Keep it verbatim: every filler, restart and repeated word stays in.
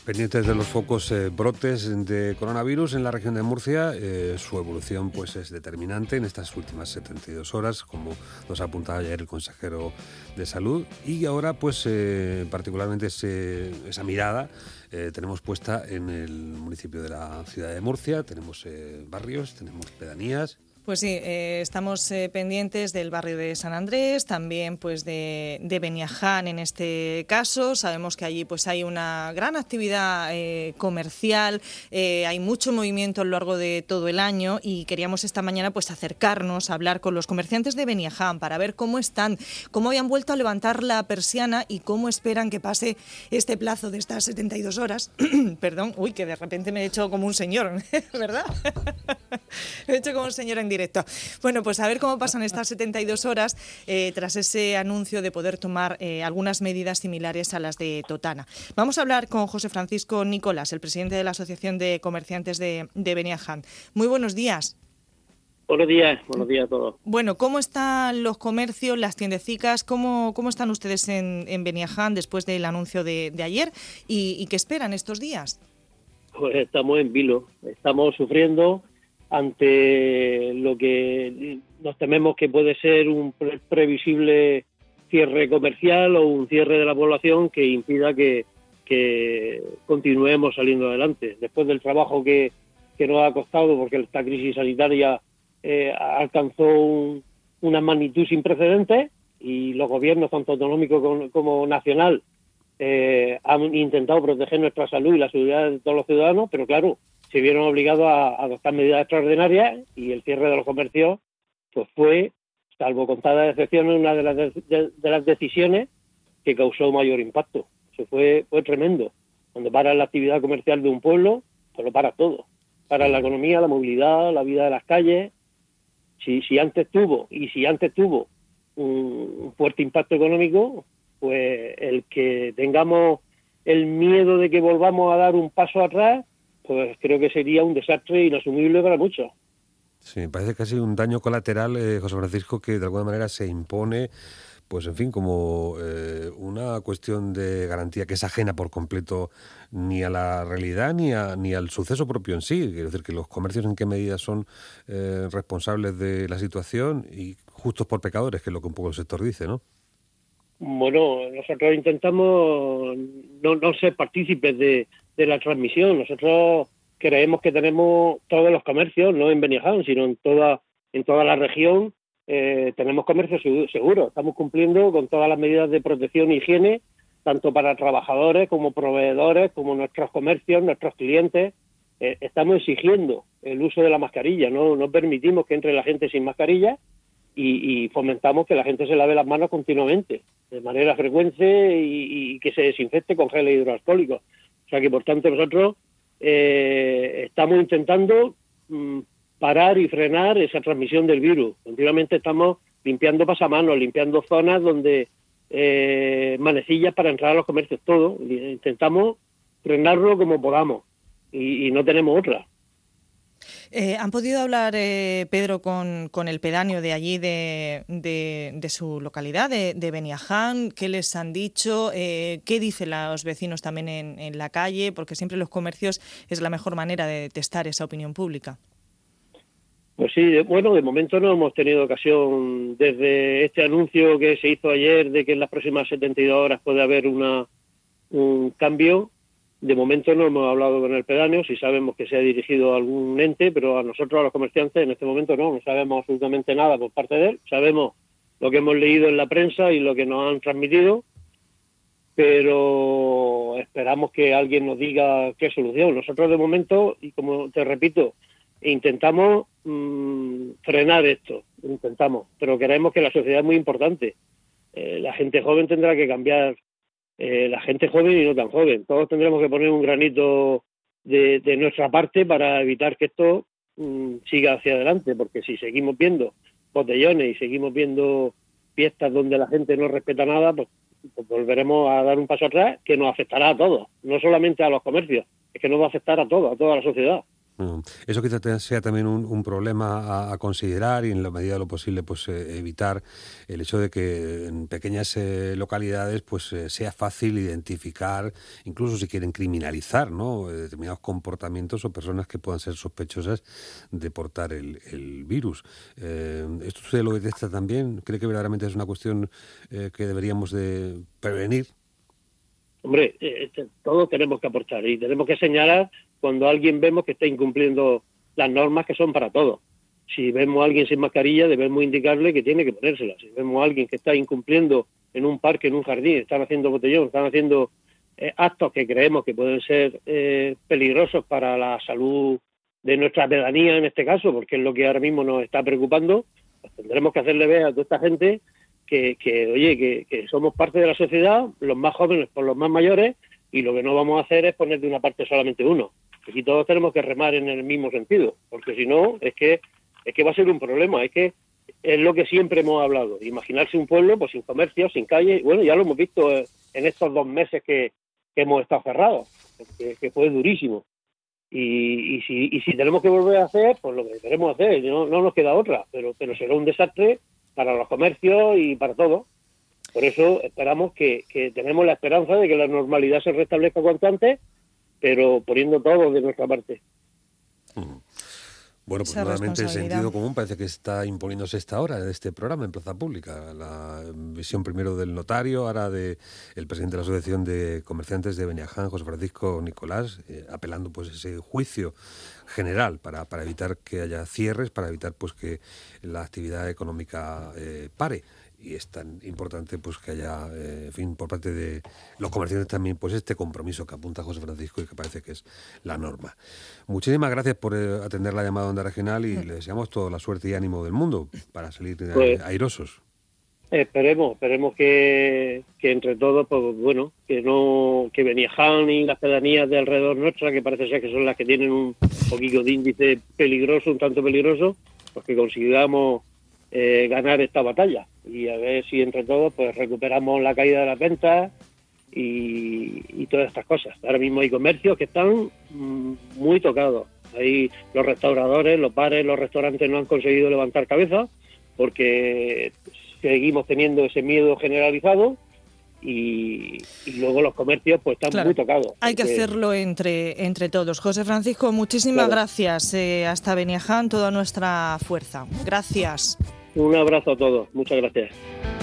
Pendientes de los focos eh, brotes de coronavirus en la región de Murcia, eh, su evolución pues es determinante en estas últimas setenta y dos horas, como nos apuntaba ayer el consejero de Salud, y ahora pues eh, particularmente ese, esa mirada eh, tenemos puesta en el municipio de la ciudad de Murcia. Tenemos eh, barrios, tenemos pedanías. Pues sí, eh, estamos eh, pendientes del barrio de San Andrés, también pues de, de Beniaján en este caso. Sabemos que allí pues hay una gran actividad eh, comercial, eh, hay mucho movimiento a lo largo de todo el año y queríamos esta mañana pues acercarnos a hablar con los comerciantes de Beniaján para ver cómo están, cómo habían vuelto a levantar la persiana y cómo esperan que pase este plazo de estas setenta y dos horas. Perdón, uy, que de repente me he hecho como un señor, ¿verdad? Me he hecho como un señor en directo. Bueno, pues a ver cómo pasan estas setenta y dos horas eh, tras ese anuncio de poder tomar eh, algunas medidas similares a las de Totana. Vamos a hablar con José Francisco Nicolás, el presidente de la Asociación de Comerciantes de, de Beniaján. Muy buenos días. Buenos días, buenos días a todos. Bueno, ¿cómo están los comercios, las tiendecicas? ¿Cómo, cómo están ustedes en, en Beniaján después del anuncio de, de ayer? ¿Y, ¿Y qué esperan estos días? Pues estamos en vilo, estamos sufriendo ante lo que nos tememos que puede ser un pre- previsible cierre comercial o un cierre de la población que impida que, que continuemos saliendo adelante. Después del trabajo que, que nos ha costado, porque esta crisis sanitaria eh, alcanzó un, una magnitud sin precedentes y los gobiernos, tanto autonómicos como, como nacional, eh, han intentado proteger nuestra salud y la seguridad de todos los ciudadanos, pero claro, se vieron obligados a, a adoptar medidas extraordinarias y el cierre de los comercios pues fue, salvo contadas excepciones, una de las, de, de, de las decisiones que causó mayor impacto. Eso fue, fue tremendo. Cuando para la actividad comercial de un pueblo, pues lo para todo. Para la economía, la movilidad, la vida de las calles. Si, si antes tuvo, y si antes tuvo un, un fuerte impacto económico, pues el que tengamos el miedo de que volvamos a dar un paso atrás, pues creo que sería un desastre inasumible para muchos. Sí, parece casi un daño colateral, eh, José Francisco, que de alguna manera se impone, pues en fin, como eh, una cuestión de garantía que es ajena por completo ni a la realidad ni a, ni al suceso propio en sí. Quiero decir que los comercios en qué medida son eh, responsables de la situación y justos por pecadores, que es lo que un poco el sector dice, ¿no? Bueno, nosotros intentamos no, no ser partícipes de, de la transmisión. Nosotros creemos que tenemos todos los comercios, no en Beniaján, sino en toda en toda la región, eh, tenemos comercio seguro. Estamos cumpliendo con todas las medidas de protección e higiene, tanto para trabajadores como proveedores, como nuestros comercios, nuestros clientes. Eh, estamos exigiendo el uso de la mascarilla, no, no permitimos que entre la gente sin mascarilla. Y, y fomentamos que la gente se lave las manos continuamente, de manera frecuente y, y que se desinfecte con gel hidroalcohólico. O sea que, por tanto, nosotros eh, estamos intentando mm, parar y frenar esa transmisión del virus. Continuamente estamos limpiando pasamanos, limpiando zonas donde eh, manecillas para entrar a los comercios, todo. Intentamos frenarlo como podamos y, y no tenemos otra. Eh, ¿Han podido hablar, eh, Pedro, con, con el pedáneo de allí, de, de, de su localidad, de, de Beniaján? ¿Qué les han dicho? Eh, ¿Qué dicen los vecinos también en, en la calle? Porque siempre los comercios es la mejor manera de testar esa opinión pública. Pues sí, de, bueno, de momento no hemos tenido ocasión, desde este anuncio que se hizo ayer de que en las próximas setenta y dos horas puede haber una un cambio. De momento no hemos hablado con el pedáneo, si sabemos que se ha dirigido a algún ente, pero a nosotros, a los comerciantes, en este momento no, no sabemos absolutamente nada por parte de él. Sabemos lo que hemos leído en la prensa y lo que nos han transmitido, pero esperamos que alguien nos diga qué solución. Nosotros de momento, y como te repito, intentamos mmm, frenar esto, intentamos, pero creemos que la sociedad es muy importante. Eh, la gente joven tendrá que cambiar. Eh, la gente joven y no tan joven. Todos tendremos que poner un granito de, de nuestra parte para evitar que esto mmm, siga hacia adelante, porque si seguimos viendo botellones y seguimos viendo fiestas donde la gente no respeta nada, pues, pues volveremos a dar un paso atrás que nos afectará a todos, no solamente a los comercios, es que nos va a afectar a todos, a toda la sociedad. Eso quizás sea también un, un problema a, a considerar y en la medida de lo posible pues eh, evitar el hecho de que en pequeñas eh, localidades pues eh, sea fácil identificar, incluso si quieren criminalizar, ¿no?, determinados comportamientos o personas que puedan ser sospechosas de portar el, el virus. Eh, ¿Esto usted lo detecta también? ¿Cree que verdaderamente es una cuestión eh, que deberíamos de prevenir? Hombre, eh, todos tenemos que aportar y tenemos que señalar cuando alguien vemos que está incumpliendo las normas que son para todos. Si vemos a alguien sin mascarilla, debemos indicarle que tiene que ponérsela. Si vemos a alguien que está incumpliendo en un parque, en un jardín, están haciendo botellón, están haciendo eh, actos que creemos que pueden ser eh, peligrosos para la salud de nuestra pedanía en este caso, porque es lo que ahora mismo nos está preocupando, pues tendremos que hacerle ver a toda esta gente que, que oye, que, que somos parte de la sociedad, los más jóvenes por los más mayores, y lo que no vamos a hacer es poner de una parte solamente uno. Aquí todos tenemos que remar en el mismo sentido, porque si no, es que es que va a ser un problema, es que es lo que siempre hemos hablado, imaginarse un pueblo pues sin comercio, sin calle, bueno, ya lo hemos visto en estos dos meses que, que hemos estado cerrados, que, que fue durísimo, y, y, si, y si tenemos que volver a hacer, pues lo que queremos hacer, no, no nos queda otra, pero, pero será un desastre para los comercios y para todo. Por eso esperamos que, que tenemos la esperanza de que la normalidad se restablezca cuanto antes, pero poniendo todo de nuestra parte. Uh-huh. Bueno, pues nuevamente el sentido común parece que está imponiéndose esta hora de este programa en Plaza Pública. La visión primero del notario, ahora del presidente de la Asociación de Comerciantes de Beniaján, José Francisco Nicolás, eh, apelando pues ese juicio general para, para evitar que haya cierres, para evitar pues que la actividad económica eh, pare. Y es tan importante pues que haya, eh, en fin, por parte de los comerciantes también, pues este compromiso que apunta José Francisco y que parece que es la norma. Muchísimas gracias por eh, atender la llamada de Onda Regional y le deseamos toda la suerte y ánimo del mundo para salir pues, airosos. Esperemos, esperemos que, que entre todos, pues bueno, que no que Beniaján y las pedanías de alrededor nuestra, que parece ser que son las que tienen un poquito de índice peligroso, un tanto peligroso, pues que consigamos eh, ganar esta batalla y a ver si entre todos pues recuperamos la caída de las ventas y, y todas estas cosas. Ahora mismo hay comercios que están mmm, muy tocados. Ahí los restauradores, los bares, los restaurantes no han conseguido levantar cabeza porque seguimos teniendo ese miedo generalizado y, y luego los comercios pues están claro, muy tocados. Hay que hacerlo entre, entre todos. José Francisco, muchísimas claro. gracias. Eh, hasta Beniaján, toda nuestra fuerza. Gracias. Un abrazo a todos. Muchas gracias.